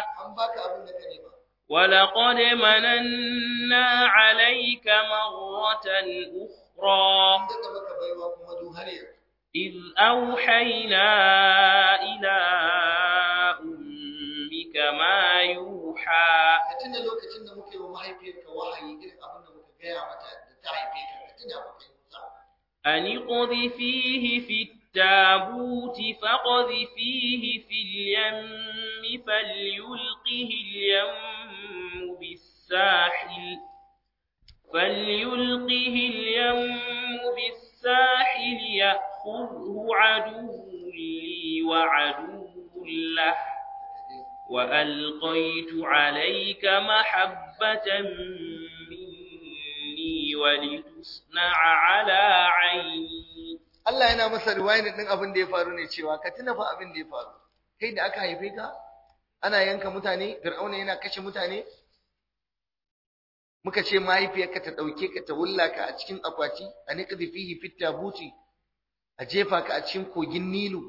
ولقد مننا عليك مرة أخرى إذ أوحينا إلى أمك ما يوحى أن اقذفيه في التابوت فاقذفيه في اليم فليلقه اليم بالساحل فليلقه اليم بالساحل يأخذه عدو لي وعدو له وألقيت عليك محبة مني ولتصنع على عيني. Allah yana masa riwayar din abin da ya faru ne cewa ka tuna fa abin da ya faru kai da aka haife ka ana yanka mutane Fir'auna yana kashe mutane muka ce mahaifiyarka ta dauke ka ta wullaka a cikin akwati aniqdi fihi fit tabuti a jefa ka a cikin kogin Nilu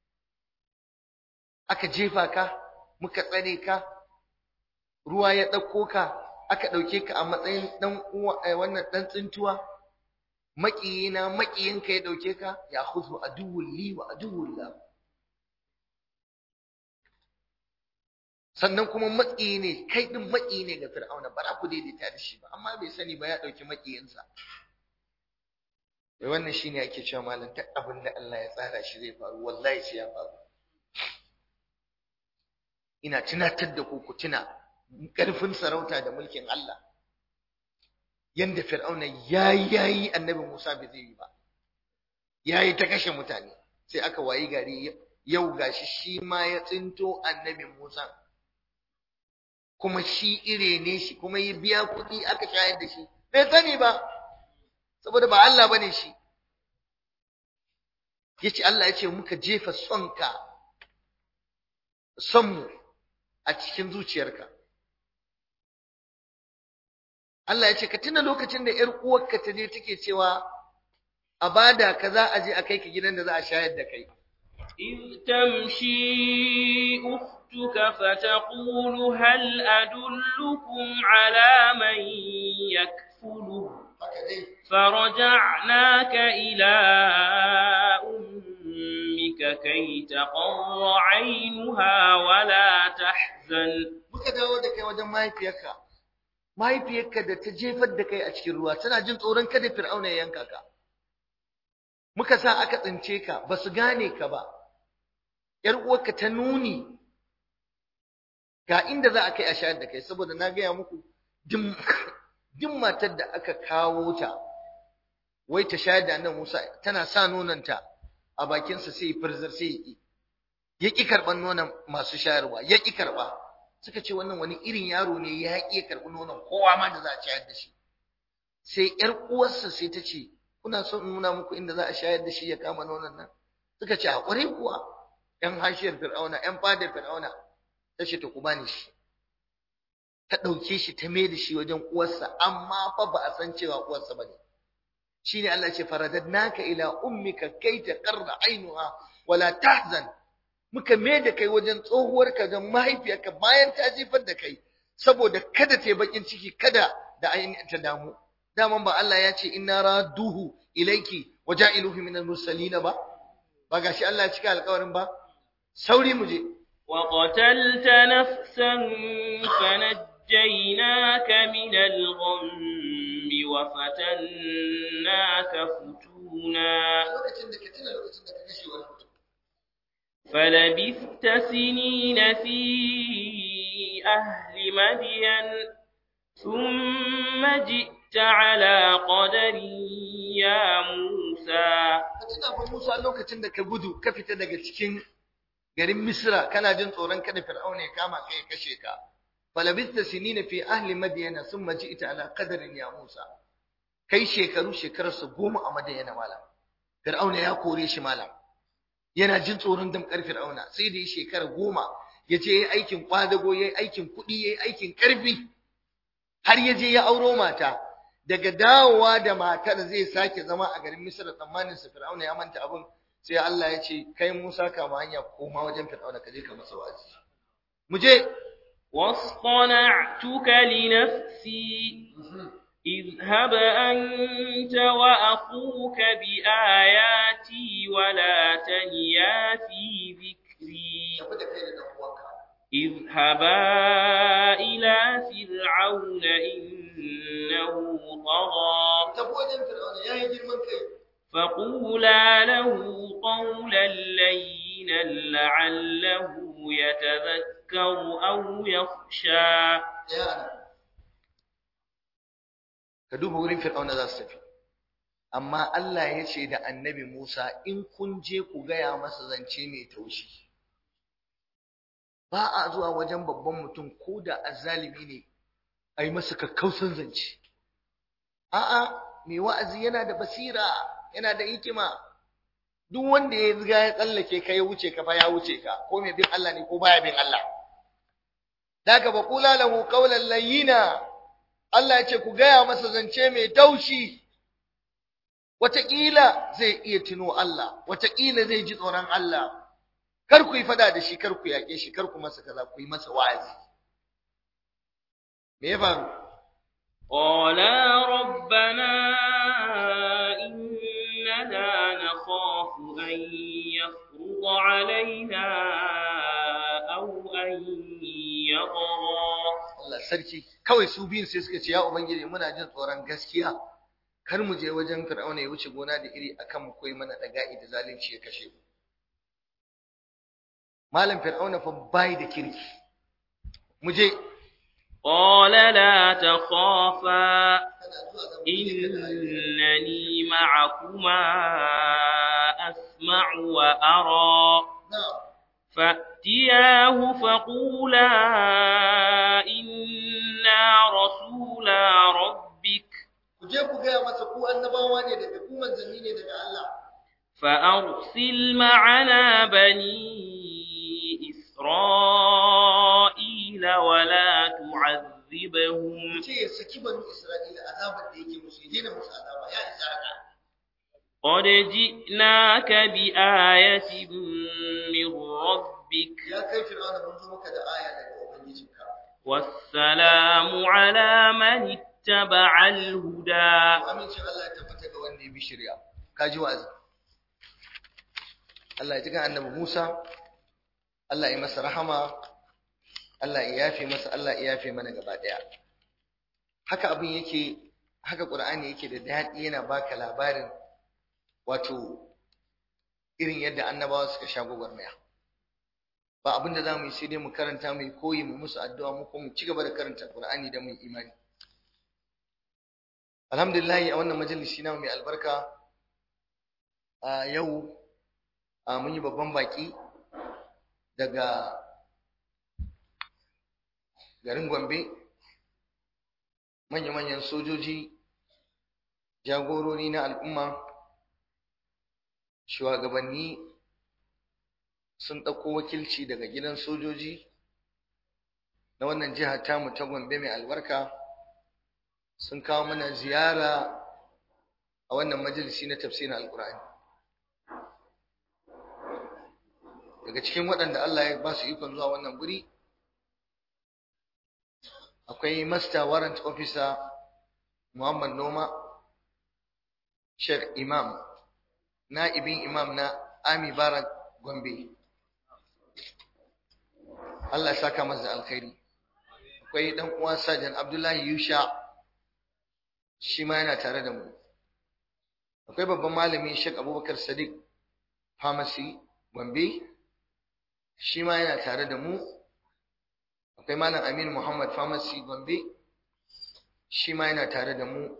aka jefa ka muka tsare ka ruwa ya dauko ka aka dauke ka a matsayin dan uwa wannan dan tsintuwa makiyina makiyinka ya dauke ka ya khudhu aduwwul li wa aduwwul la sannan kuma makiyi ne kai din makiyi ne ga Fir'auna ba za ku daidaita da shi ba amma bai sani ba ya dauki makiyinsa wannan shine ake cewa malam ta abin da Allah ya tsara shi zai faru wallahi sai ya faru ina tunatar da ku ku tuna karfin sarauta da mulkin Allah yanda Fir'auna yayi yayi annabi Musa bai zai yi ba yayi ta kashe mutane sai aka wayi gari yau gashi shi ma ya tsinto annabi Musa kuma shi ire ne shi kuma ya biya kuɗi aka shayar da shi bai sani ba saboda ba Allah bane shi yace Allah yace muka jefa sonka sonmu a cikin zuciyarka Allah yace ka tuna lokacin da ƴar uwarka ta je take cewa a bada kaza a je a kai ka gidan da za a shayar da kai إذ تمشي أختك فتقول هل أدلكم على من يكفله فرجعناك إلى أمك كي تقر عينها ولا تحزن. muka dawo da kai wajen mahaifiyarka mahaifiyarka da ta jefar da kai a cikin ruwa tana jin tsoron kada Fir'auna ya yanka ka muka sa aka tsince ka basu gane ka ba yar uwarka ta nuni ga inda za a kai a shayar da kai saboda na gaya muku duk matar da aka kawo ta wai ta shayar da annabi Musa tana sa nonanta a bakinsa sai firzar sai yaki yaki karban nonon masu shayarwa yaki karba suka ce wannan wani irin yaro ne ya yaki karbi nonon kowa ma da za a shayar da shi sai yar uwarsa sai ta ce kuna so in nuna muku inda za a shayar da shi ya kama nonon nan suka ce a ƙware kuwa ƴan hashiyar Fir'auna ƴan fadar Fir'auna ta ce ta ku bani shi ta ɗauke shi ta mai da shi wajen uwarsa amma fa ba a san cewa uwarsa bane shine Allah ce faradadnaka ila ummika kai ta qarra ainuha wala tahzan muka mai da kai wajen tsohuwarka don mahaifiyarka bayan ta jefar da kai saboda kada ta yi bakin ciki kada da ainihin ta damu daman ba Allah ya ce inna raduhu ilayki waja'iluhu minal mursalin ba ba gashi Allah ya cika alƙawarin ba sauri mu je wa qatalta nafsan fanajjaynaka minal ghammi wa fatannaka futuna lokacin da ka tuna lokacin da ka kashe wani mutum فلبثت سنين في أهل مدين ثم جئت على قدر يا موسى katina fa Musa lokacin da ka gudu ka fita daga cikin garin Misra kana jin tsoron kada Fir'auna ya kama kai ya kashe ka falabista sinina fi ahli madyana thumma ji'ta ala qadarin ya Musa kai shekaru shekararsa goma a Madyana malam Fir'auna ya kore shi malam yana jin tsoron damkar Fir'auna sai da ya shekara goma yaje yayi aikin kwadago yayi aikin kudi yayi aikin karfi har yaje ya auro mata daga dawowa da matar zai sake zama a garin Misra tsammanin sa Fir'auna ya manta abin sai Allah ya ce kai Musa kama hanya koma wajen Fir'auna kaje ka masa wa'azi muje wasqana'tuka li nafsi اذهب أنت وأخوك بآياتي ولا تنيا في ذكري اذهبا إلى فرعون إنه طغى فقولا له قولا لينا لعله يتذكر أو يخشى ka duba wurin Fir'auna za su tafi amma Allah ya ce da annabi Musa in kun je ku gaya masa zance mai taushi. Ba a zuwa wajen babban mutum ko da azzalimi ne a yi masa kakkausan zance. A'a, mai wa'azi yana da basira, yana da hikima. Duk wanda ya riga ya tsallake ka ya wuce ka fa ya wuce ka, ko mai bin Allah ne ko baya bin Allah. Daga ba kula lahu qawlan layyina, Allah ya ce ku gaya masa zance mai taushi. Wataƙila zai iya tuno Allah, wataƙila zai ji tsoron Allah. Kar ku yi fada da shi, kar ku yaƙe shi, kar ku masa kaza, ku yi masa wa'azi. Me ya faru? Qala rabbana innana nakhafu an yafruḍa 'alaina aw an yatgha. Allah sarki, kawai su biyun sai suka ce ya ubangiji muna jin tsoron gaskiya. Kar mu je wajen Fir'auna ya wuce gona da iri akan mu koyi mana daga'i da zalunci ya kashe mu. Malam Fir'auna fa bai da kirki. Mu je. Qala la takhafa innani ma'akuma asma'u wa ara. فأتياه فقولا إنا رسولا ربك فأرسل معنا بني إسرائيل ولا تعذبهم قد جئناك بآية من ربك والسلام على من اتبع الهدى. Allah ya jiga annabi Musa, Allah ya masa rahama, Allah ya yafe masa, Allah ya yafe mana gaba daya. Haka abin yake, haka Qur'ani yake da daɗi yana baka labarin wato irin yadda annabawa suka sha gwagwarmaya. Ba abin da zamu yi sai dai mu karanta mu koyi mu musu addu'a mu kuma mu ci gaba da karanta Qur'ani da mu imani. Alhamdulillah a wannan majalisi na mai albarka a yau mun yi babban baki daga garin Gombe, manya-manyan sojoji, jagorori na al'umma, shugabanni sun ɗauko wakilci daga gidan sojoji na wannan jiha tamu ta Gombe mai albarka, sun kawo mana ziyara a wannan majalisi na tafsirin Alƙur'ani. Daga cikin waɗanda Allah ya ba su ikon zuwa wannan guri akwai Master Warrant Officer Muhammad Noma, Sheikh Imam, na'ibin Imam na Ami Barak Gombe. Allah ya saka masa da alkhairi. Akwai dan uwa Sajan Abdullahi Yusha, shi ma yana tare da mu. Akwai babban malami Sheikh Abubakar Sadiq Pharmacy Gombe, shi ma yana tare da mu. Akwai malam Aminu Muhammad Pharmacy Gombe, shi ma yana tare da mu.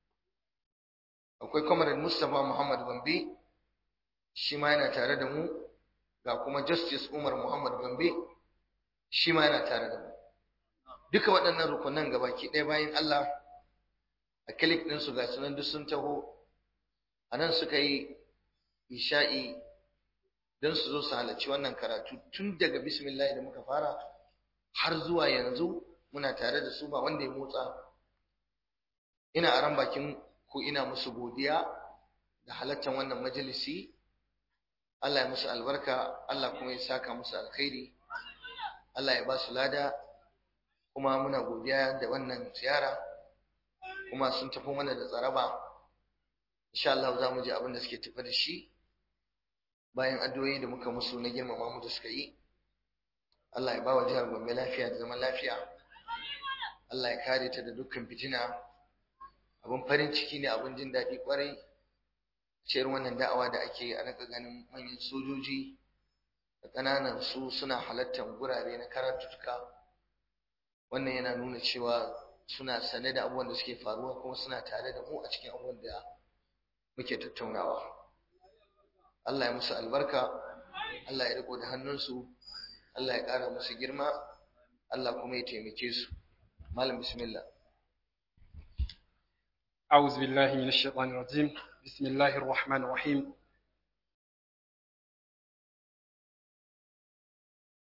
Akwai Comrade Mustapha Muhammad Gombe, shi ma yana tare da mu. Ga kuma Justice Umar Muhammad Gombe, shi ma yana tare da mu. Duka waɗannan rukunan gabaki ɗaya bayan Allah a kilik ɗinsu ga sunan duk sun taho a nan suka yi isha'i don su zo su halarci wannan karatu tun daga bismillah da muka fara har zuwa yanzu muna tare da su ba wanda ya motsa. Ina aran bakin ku ina musu godiya da halartar wannan majalisi. Allah ya musu albarka, Allah kuma ya saka musu alkhairi, Allah ya ba su lada, kuma muna godiya da wannan ziyara, kuma sun tafi mana da tsaraba. Insha Allah za mu ji abin da suke tafi da shi bayan addu'o'i da muka musu na girmama mu da suka yi. Allah ya ba wa jihar Gombe lafiya da zaman lafiya, Allah ya kare ta da dukkan fitina. Abin farin ciki ne, abin jin daɗi kwarai cewar wannan da'awa da ake a rika ganin manyan sojoji da ƙananan su suna halartar gurare na karatuka. Wannan yana nuna cewa suna sane da abubuwan da suke faruwa kuma suna tare da mu a cikin abubuwan da muke tattaunawa. Allah ya musu albarka, Allah ya riko da hannunsu, Allah ya ƙara musu girma, Allah kuma ya taimake su. Malam bismillah. أعوذ بالله من الشيطان الرجيم بسم الله الرحمن الرحيم